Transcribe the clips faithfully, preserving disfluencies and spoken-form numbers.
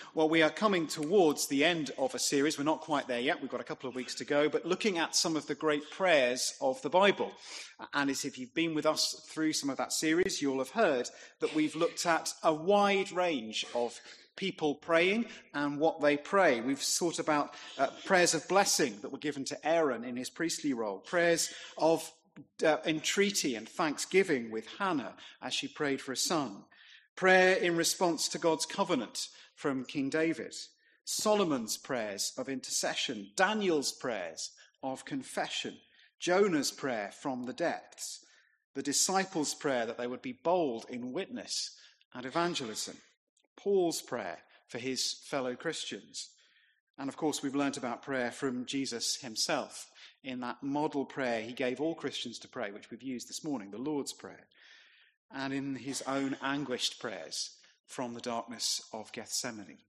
Well, we are coming towards the end of a series. We're not quite there yet. We've got a couple of weeks to go, but looking at some of the great prayers of the Bible. And as if you've been with us through some of that series, you'll have heard that we've looked at a wide range of people praying and what they pray. We've thought about uh, prayers of blessing that were given to Aaron in his priestly role, prayers of uh, entreaty and thanksgiving with Hannah as she prayed for a son, prayer in response to God's covenant from King David, Solomon's prayers of intercession, Daniel's prayers of confession, Jonah's prayer from the depths, the disciples' prayer that they would be bold in witness and evangelism, Paul's prayer for his fellow Christians. And of course, we've learnt about prayer from Jesus himself in that model prayer he gave all Christians to pray, which we've used this morning, the Lord's Prayer, and in his own anguished prayers from the darkness of Gethsemane.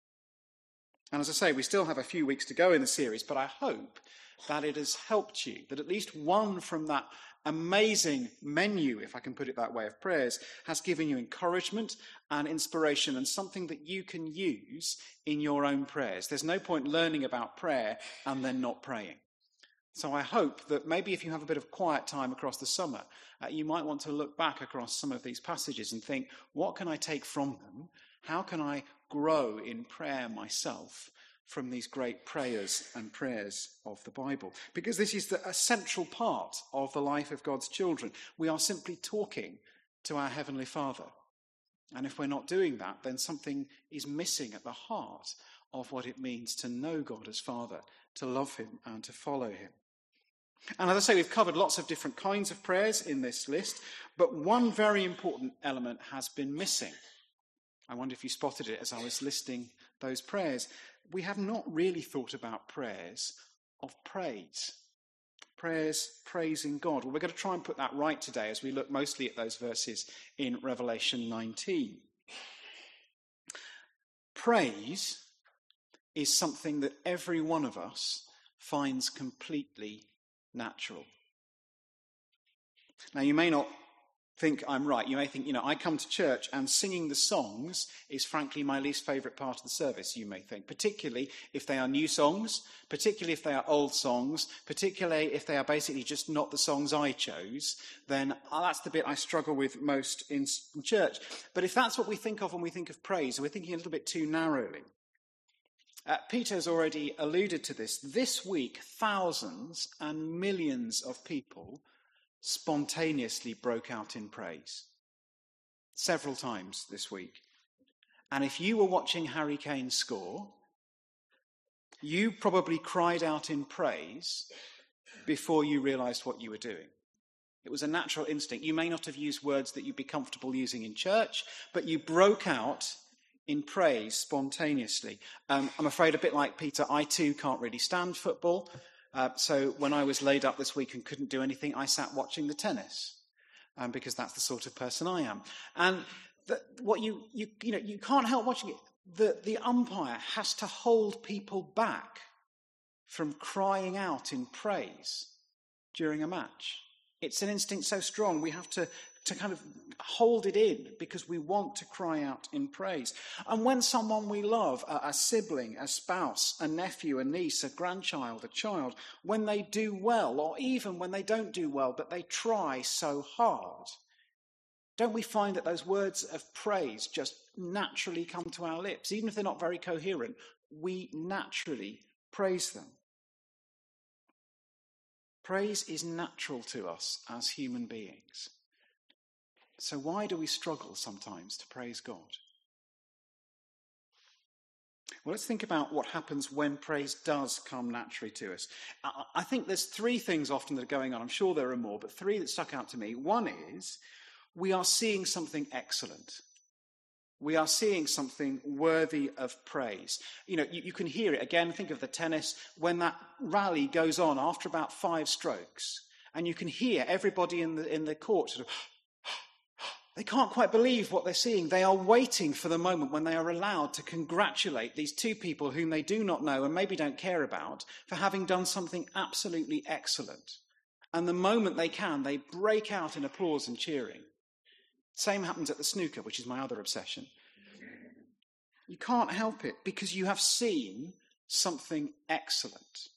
And as I say, we still have a few weeks to go in the series, but I hope that it has helped you, that at least one from that amazing menu, if I can put it that way, of prayers has given you encouragement and inspiration and something that you can use in your own prayers. There's no point learning about prayer and then not praying. So I hope that maybe if you have a bit of quiet time across the summer, uh, you might want to look back across some of these passages and think, what can I take from them? How can I grow in prayer myself from these great prayers and prayers of the Bible? Because this is the, a central part of the life of God's children. We are simply talking to our Heavenly Father. And if we're not doing that, then something is missing at the heart of what it means to know God as Father, to love him and to follow him. And as I say, we've covered lots of different kinds of prayers in this list, but one very important element has been missing. I wonder if you spotted it as I was listing those prayers. We have not really thought about prayers of praise. Prayers praising God. Well, we're going to try and put that right today as we look mostly at those verses in Revelation nineteen. Praise is something that every one of us finds completely natural. Now, you may not think I'm right. You may think, you know, I come to church and singing the songs is frankly my least favourite part of the service, you may think, particularly if they are new songs, particularly if they are old songs, particularly if they are basically just not the songs I chose, then that's the bit I struggle with most in church. But if that's what we think of when we think of praise, we're thinking a little bit too narrowly. Uh, Peter's already alluded to this. This week, thousands and millions of people spontaneously broke out in praise. Several times this week. And if you were watching Harry Kane score, you probably cried out in praise before you realised what you were doing. It was a natural instinct. You may not have used words that you'd be comfortable using in church, but you broke out in praise spontaneously. Um, I'm afraid, a bit like Peter, I too can't really stand football. Uh, so when I was laid up this week and couldn't do anything, I sat watching the tennis, um, because that's the sort of person I am. And the, what you, you, you know, you can't help watching it. The, the umpire has to hold people back from crying out in praise during a match. It's an instinct so strong, we have to, to kind of hold it in because we want to cry out in praise. And when someone we love, a, a sibling, a spouse, a nephew, a niece, a grandchild, a child, when they do well, or even when they don't do well, but they try so hard, don't we find that those words of praise just naturally come to our lips? Even if they're not very coherent, we naturally praise them. Praise is natural to us as human beings. So why do we struggle sometimes to praise God? Well, let's think about what happens when praise does come naturally to us. I think there's three things often that are going on. I'm sure there are more, but three that stuck out to me. One is we are seeing something excellent. We are seeing something worthy of praise. You know, you, you can hear it. Again, think of the tennis. When that rally goes on after about five strokes, and you can hear everybody in the in the court sort of, they can't quite believe what they're seeing. They are waiting for the moment when they are allowed to congratulate these two people whom they do not know and maybe don't care about for having done something absolutely excellent. And the moment they can, they break out in applause and cheering. Same happens at the snooker, which is my other obsession. You can't help it because you have seen something excellent.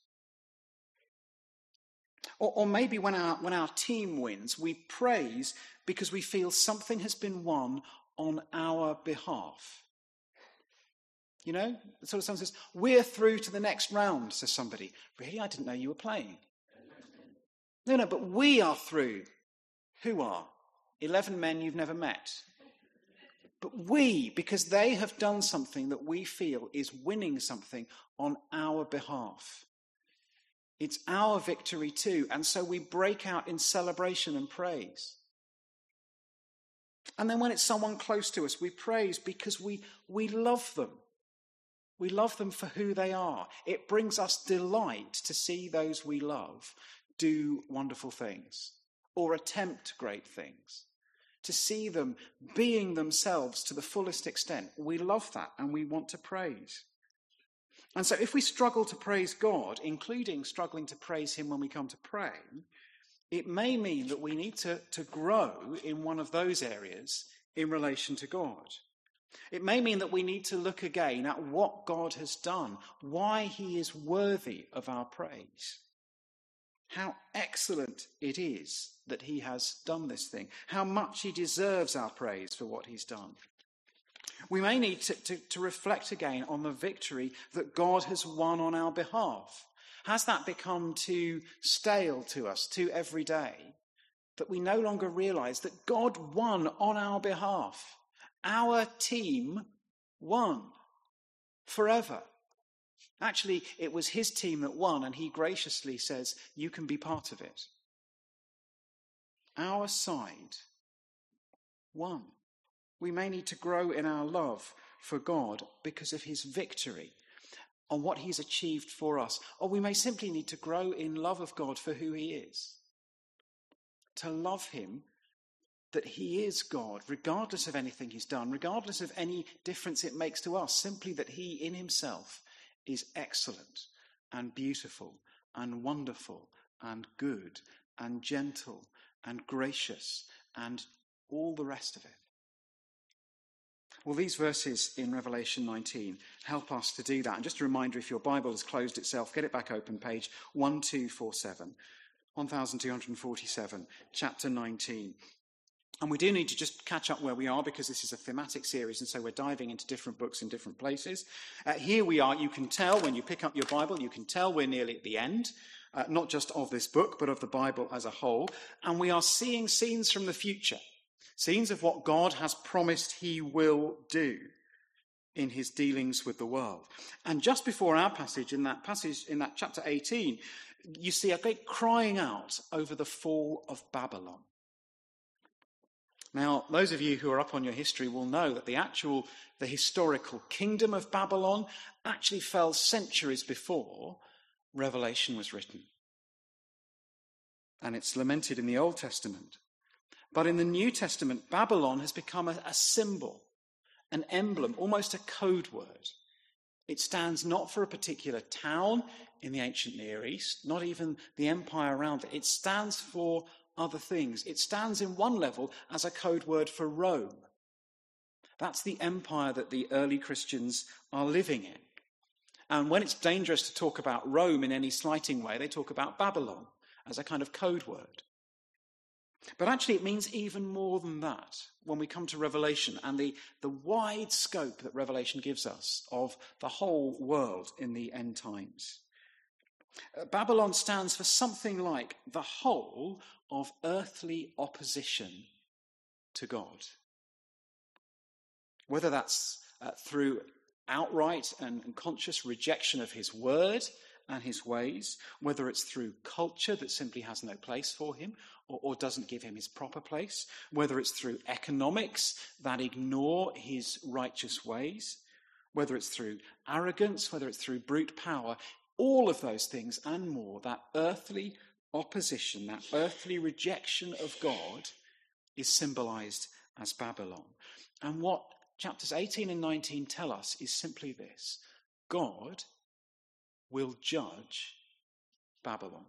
Or, or maybe when our, when our team wins, we praise because we feel something has been won on our behalf. You know, the sort of someone says, we're through to the next round, says somebody. Really? I didn't know you were playing. No, no, but we are through. Who are? Eleven men you've never met. But we, because they have done something that we feel is winning something on our behalf. It's our victory too, and so we break out in celebration and praise. And then when it's someone close to us, we praise because we, we love them. We love them for who they are. It brings us delight to see those we love do wonderful things or attempt great things. To see them being themselves to the fullest extent. We love that and we want to praise. And so if we struggle to praise God, including struggling to praise him when we come to pray, it may mean that we need to, to grow in one of those areas in relation to God. It may mean that we need to look again at what God has done, why he is worthy of our praise. How excellent it is that he has done this thing. How much he deserves our praise for what he's done. We may need to, to, to reflect again on the victory that God has won on our behalf. Has that become too stale to us, too everyday, that we no longer realize that God won on our behalf? Our team won forever. Actually, it was his team that won, and he graciously says, you can be part of it. Our side won. We may need to grow in our love for God because of his victory on what he's achieved for us. Or we may simply need to grow in love of God for who he is. To love him that he is God, regardless of anything he's done, regardless of any difference it makes to us, simply that he in himself is excellent and beautiful and wonderful and good and gentle and gracious and all the rest of it. Well, these verses in Revelation nineteen help us to do that. And just a reminder, if your Bible has closed itself, get it back open, page twelve forty-seven, twelve forty-seven, chapter nineteen. And we do need to just catch up where we are because this is a thematic series, and so we're diving into different books in different places. Uh, here we are. You can tell when you pick up your Bible, you can tell we're nearly at the end, uh, not just of this book, but of the Bible as a whole. And we are seeing scenes from the future, scenes of what God has promised he will do in his dealings with the world. And just before our passage, in that passage, in that chapter eighteen, you see a great crying out over the fall of Babylon. Now, those of you who are up on your history will know that the actual, the historical kingdom of Babylon actually fell centuries before Revelation was written. And it's lamented in the Old Testament. But in the New Testament, Babylon has become a, a symbol, an emblem, almost a code word. It stands not for a particular town in the ancient Near East, not even the empire around it. It stands for other things. It stands in one level as a code word for Rome. That's the empire that the early Christians are living in. And when it's dangerous to talk about Rome in any slighting way, they talk about Babylon as a kind of code word. But actually it means even more than that when we come to Revelation and the, the wide scope that Revelation gives us of the whole world in the end times. Uh, Babylon stands for something like the whole of earthly opposition to God. Whether that's uh, through outright and, and conscious rejection of his word and his ways, whether it's through culture that simply has no place for him or, or doesn't give him his proper place, whether it's through economics that ignore his righteous ways, whether it's through arrogance, whether it's through brute power, all of those things and more, that earthly opposition, that earthly rejection of God is symbolized as Babylon. And what chapters eighteen and nineteen tell us is simply this: God will judge Babylon.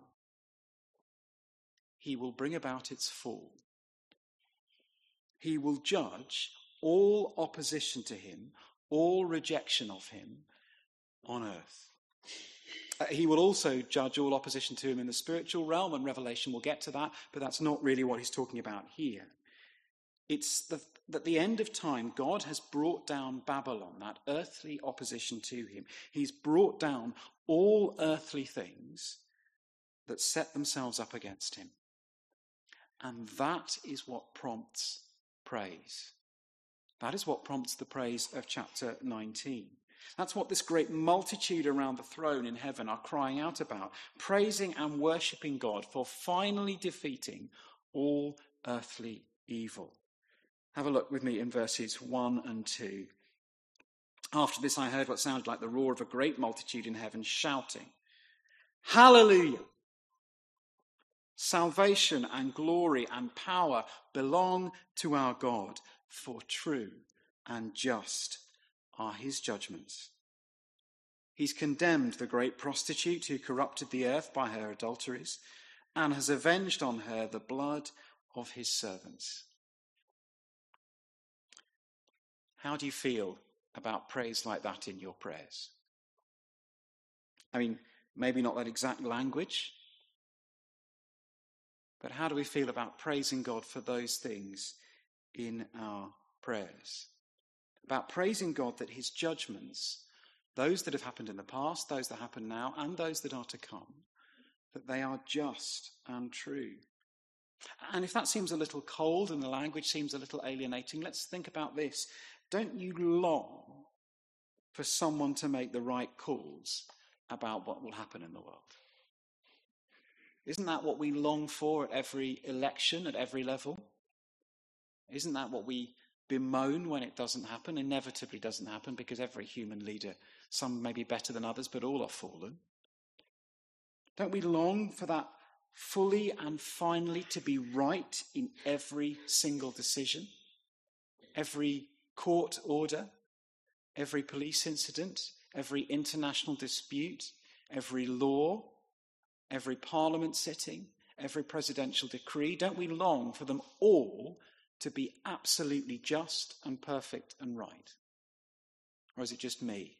He will bring about its fall. He will judge all opposition to him, all rejection of him on earth. Uh, he will also judge all opposition to him in the spiritual realm, and Revelation will get to that, but that's not really what he's talking about here. It's the, at the end of time, God has brought down Babylon, that earthly opposition to him. He's brought down all earthly things that set themselves up against him. And that is what prompts praise. That is what prompts the praise of chapter nineteen. That's what this great multitude around the throne in heaven are crying out about, praising and worshipping God for finally defeating all earthly evil. Have a look with me in verses one and two. After this I heard what sounded like the roar of a great multitude in heaven shouting, "Hallelujah! Salvation and glory and power belong to our God, for true and just are his judgments. He's condemned the great prostitute who corrupted the earth by her adulteries and has avenged on her the blood of his servants." How do you feel about praise like that in your prayers? I mean, maybe not that exact language, but how do we feel about praising God for those things in our prayers? About praising God that his judgments, those that have happened in the past, those that happen now, and those that are to come, that they are just and true. And if that seems a little cold and the language seems a little alienating, let's think about this. Don't you long for someone to make the right calls about what will happen in the world? Isn't that what we long for at every election, at every level? Isn't that what we bemoan when it doesn't happen? Inevitably doesn't happen, because every human leader, some may be better than others, but all are fallen. Don't we long for that fully and finally to be right in every single decision, every court order, every police incident, every international dispute, every law, every parliament sitting, every presidential decree? Don't we long for them all to be absolutely just and perfect and right? Or is it just me?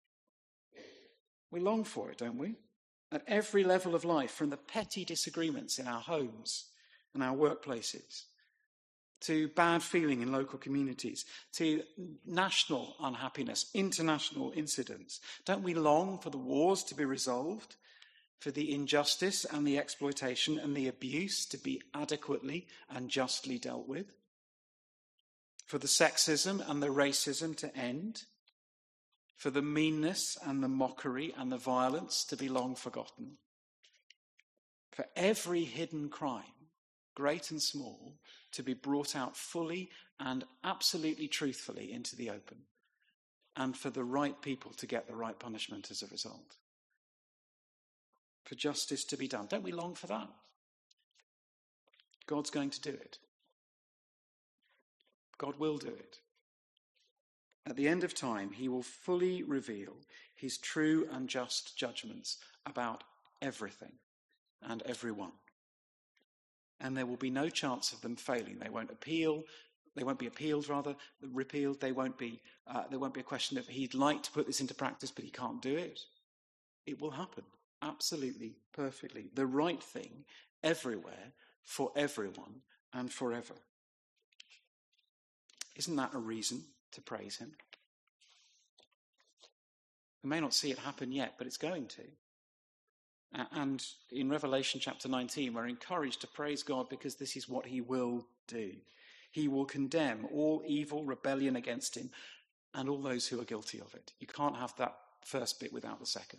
We long for it, don't we? At every level of life, from the petty disagreements in our homes and our workplaces, to bad feeling in local communities, to national unhappiness, international incidents. Don't we long for the wars to be resolved, for the injustice and the exploitation and the abuse to be adequately and justly dealt with, for the sexism and the racism to end, for the meanness and the mockery and the violence to be long forgotten, for every hidden crime, great and small, to be brought out fully and absolutely truthfully into the open, and for the right people to get the right punishment as a result. For justice to be done. Don't we long for that? God's going to do it. God will do it. At the end of time, he will fully reveal his true and just judgments about everything and everyone. And there will be no chance of them failing. They won't appeal. They won't be appealed, rather, repealed. They won't be, uh, there won't be a question of he'd like to put this into practice, but he can't do it. It will happen. Absolutely, perfectly. The right thing, everywhere, for everyone, and forever. Isn't that a reason to praise him? We may not see it happen yet, but it's going to. And in Revelation chapter nineteen, we're encouraged to praise God because this is what he will do. He will condemn all evil rebellion against him and all those who are guilty of it. You can't have that first bit without the second.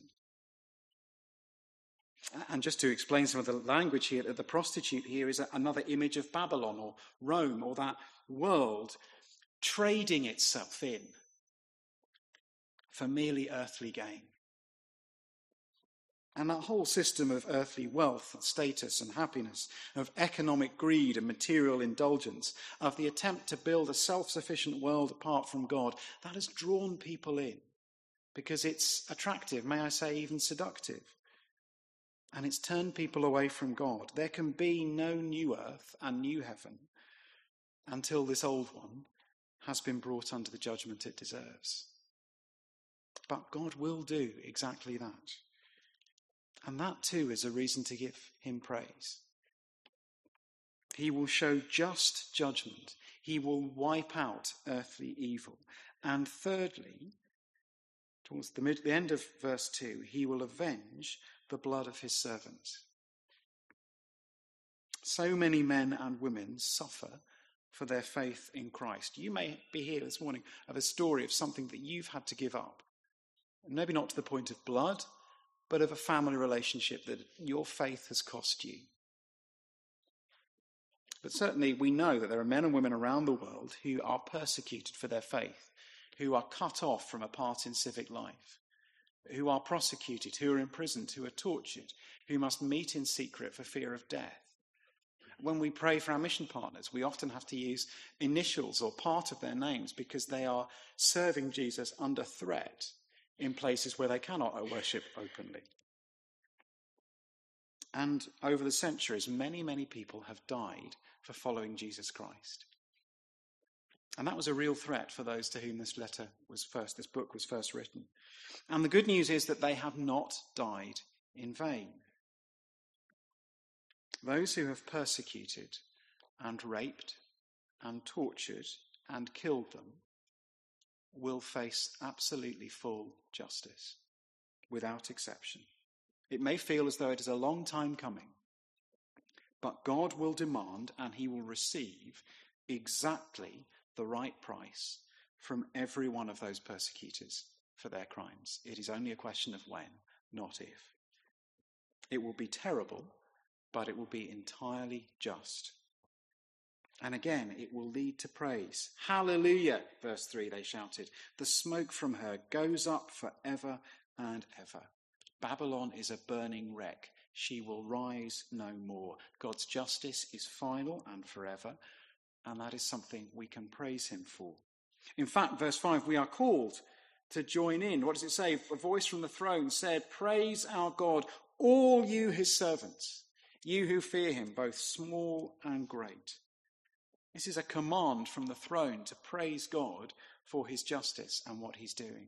And just to explain some of the language here, the prostitute here is another image of Babylon or Rome or that world trading itself in for merely earthly gain. And that whole system of earthly wealth and status and happiness, of economic greed and material indulgence, of the attempt to build a self-sufficient world apart from God, that has drawn people in because it's attractive, may I say even seductive. And it's turned people away from God. There can be no new earth and new heaven until this old one has been brought under the judgment it deserves. But God will do exactly that. And that too is a reason to give him praise. He will show just judgment. He will wipe out earthly evil. And thirdly, towards the, mid, the end of verse two, he will avenge the blood of his servants. So many men and women suffer for their faith in Christ. You may be here this morning of a story of something that you've had to give up. Maybe not to the point of blood, but of a family relationship that your faith has cost you. But certainly we know that there are men and women around the world who are persecuted for their faith, who are cut off from a part in civic life, who are prosecuted, who are imprisoned, who are tortured, who must meet in secret for fear of death. When we pray for our mission partners, we often have to use initials or part of their names because they are serving Jesus under threat in places where they cannot worship openly. And over the centuries, many, many people have died for following Jesus Christ. And that was a real threat for those to whom this letter was first, this book was first written. And the good news is that they have not died in vain. Those who have persecuted and raped and tortured and killed them will face absolutely full justice, without exception. It may feel as though it is a long time coming, but God will demand and he will receive exactly the right price from every one of those persecutors for their crimes. It is only a question of when, not if. It will be terrible, but it will be entirely just. And again, it will lead to praise. Hallelujah, verse three, they shouted. The smoke from her goes up forever and ever. Babylon is a burning wreck. She will rise no more. God's justice is final and forever, and that is something we can praise him for. In fact, verse five, we are called to join in. What does it say? A voice from the throne said, "Praise our God, all you his servants, you who fear him, both small and great." This is a command from the throne to praise God for his justice and what he's doing.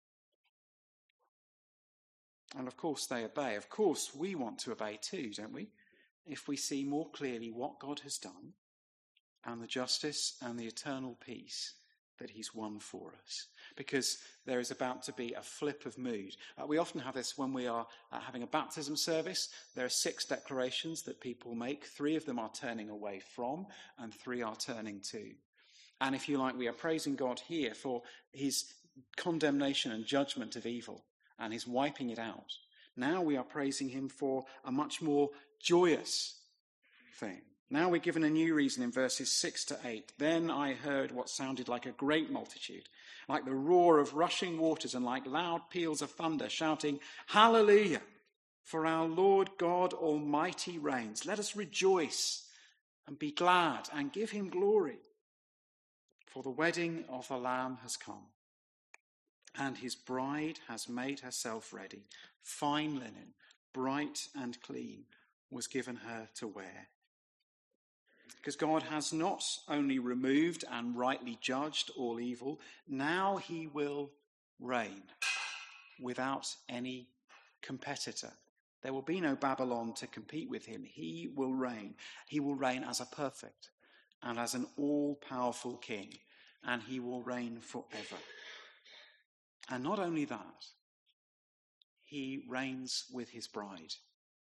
And of course they obey. Of course we want to obey too, don't we? If we see more clearly what God has done and the justice and the eternal peace that he's won for us. Because there is about to be a flip of mood. Uh, we often have this when we are uh, having a baptism service. There are six declarations that people make. Three of them are turning away from and three are turning to. And if you like, we are praising God here for his condemnation and judgment of evil and his wiping it out. Now we are praising him for a much more joyous thing. Now we're given a new reason in verses six to eight. Then I heard what sounded like a great multitude, like the roar of rushing waters and like loud peals of thunder, shouting, "Hallelujah! For our Lord God Almighty reigns. Let us rejoice and be glad and give him glory. For the wedding of the Lamb has come, and his bride has made herself ready. Fine linen, bright and clean, was given her to wear." Because God has not only removed and rightly judged all evil, now he will reign without any competitor. There will be no Babylon to compete with him. He will reign. He will reign as a perfect and as an all-powerful king, and he will reign forever. And not only that, he reigns with his bride.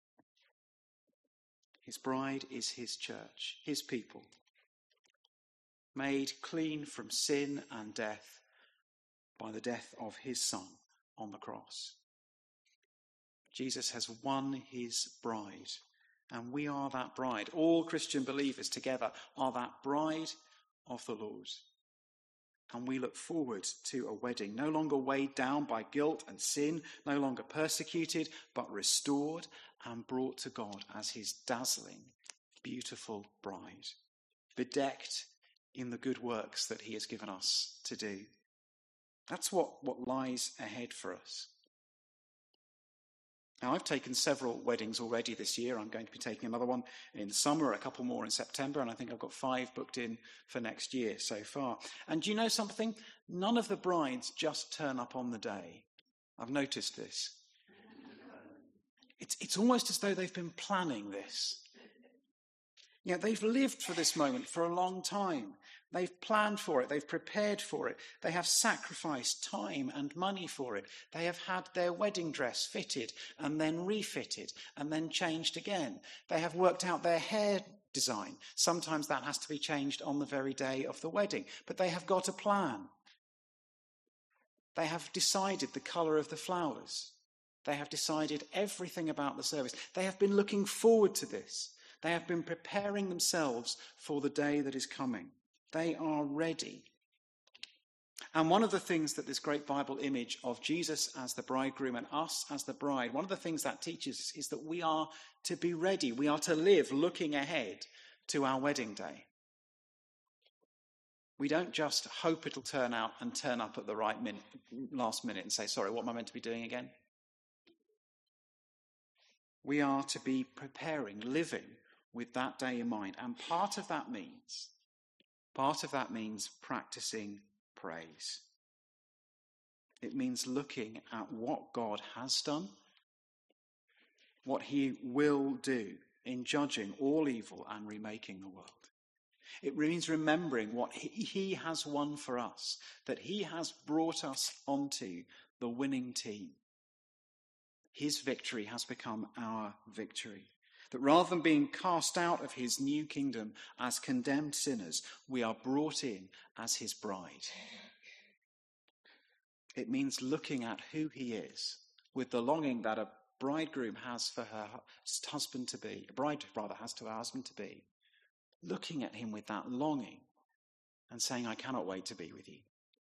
His bride is his church, his people, made clean from sin and death by the death of his Son on the cross. Jesus has won his bride, and we are that bride. All Christian believers together are that bride of the Lord. And we look forward to a wedding, no longer weighed down by guilt and sin, no longer persecuted, but restored and brought to God as his dazzling, beautiful bride, bedecked in the good works that he has given us to do. That's what, what lies ahead for us. Now, I've taken several weddings already this year. I'm going to be taking another one in summer, a couple more in September, and I think I've got five booked in for next year so far. And do you know something? None of the brides just turn up on the day. I've noticed this. It's, it's almost as though they've been planning this. You know, they've lived for this moment for a long time. They've planned for it. They've prepared for it. They have sacrificed time and money for it. They have had their wedding dress fitted and then refitted and then changed again. They have worked out their hair design. Sometimes that has to be changed on the very day of the wedding. But they have got a plan. They have decided the colour of the flowers. They have decided everything about the service. They have been looking forward to this. They have been preparing themselves for the day that is coming. They are ready. And one of the things that this great Bible image of Jesus as the bridegroom and us as the bride, one of the things that teaches us is that we are to be ready. We are to live looking ahead to our wedding day. We don't just hope it'll turn out and turn up at the right minute, last minute and say, sorry, what am I meant to be doing again? We are to be preparing, living with that day in mind. And part of that means, part of that means practicing praise. It means looking at what God has done, what he will do in judging all evil and remaking the world. It means remembering what he, he has won for us, that he has brought us onto the winning team. His victory has become our victory. That rather than being cast out of his new kingdom as condemned sinners, we are brought in as his bride. It means looking at who he is with the longing that a bridegroom has for her husband-to-be, a bride rather has to her husband-to-be, looking at him with that longing and saying, I cannot wait to be with you.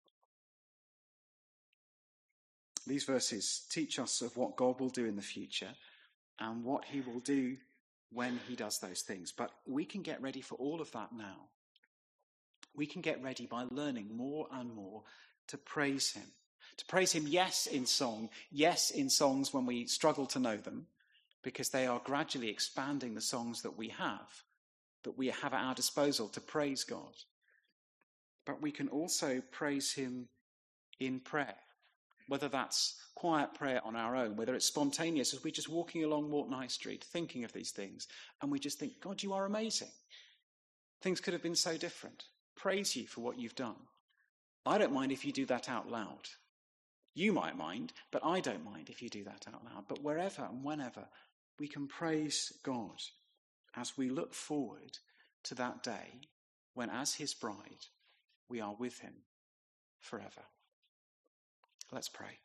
These verses teach us of what God will do in the future and what he will do when he does those things. But we can get ready for all of that now. We can get ready by learning more and more to praise him. To praise him, yes, in song, yes, in songs when we struggle to know them, because they are gradually expanding the songs that we have, that we have at our disposal to praise God. But we can also praise him in prayer. Whether that's quiet prayer on our own, whether it's spontaneous as we're just walking along Morton High Street, thinking of these things, and we just think, God, you are amazing. Things could have been so different. Praise you for what you've done. I don't mind if you do that out loud. You might mind, but I don't mind if you do that out loud. But wherever and whenever, we can praise God as we look forward to that day when, as his bride, we are with him forever. Let's pray.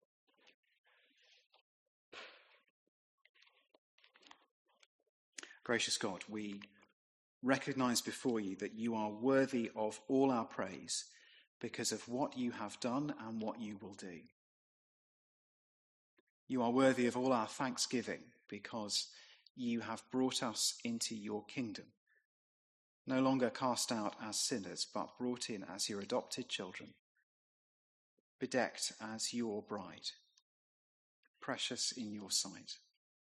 Gracious God, we recognize before you that you are worthy of all our praise because of what you have done and what you will do. You are worthy of all our thanksgiving because you have brought us into your kingdom, no longer cast out as sinners, but brought in as your adopted children, bedecked as your bride, precious in your sight.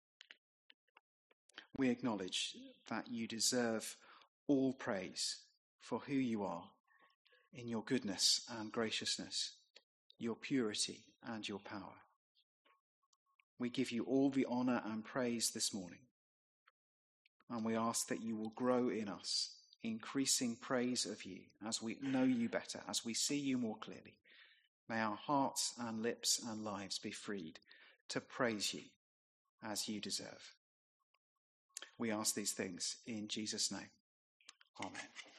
We acknowledge that you deserve all praise for who you are in your goodness and graciousness, your purity and your power. We give you all the honour and praise this morning, and we ask that you will grow in us increasing praise of you as we know you better, as we see you more clearly. May our hearts and lips and lives be freed to praise you as you deserve. We ask these things in Jesus' name. Amen.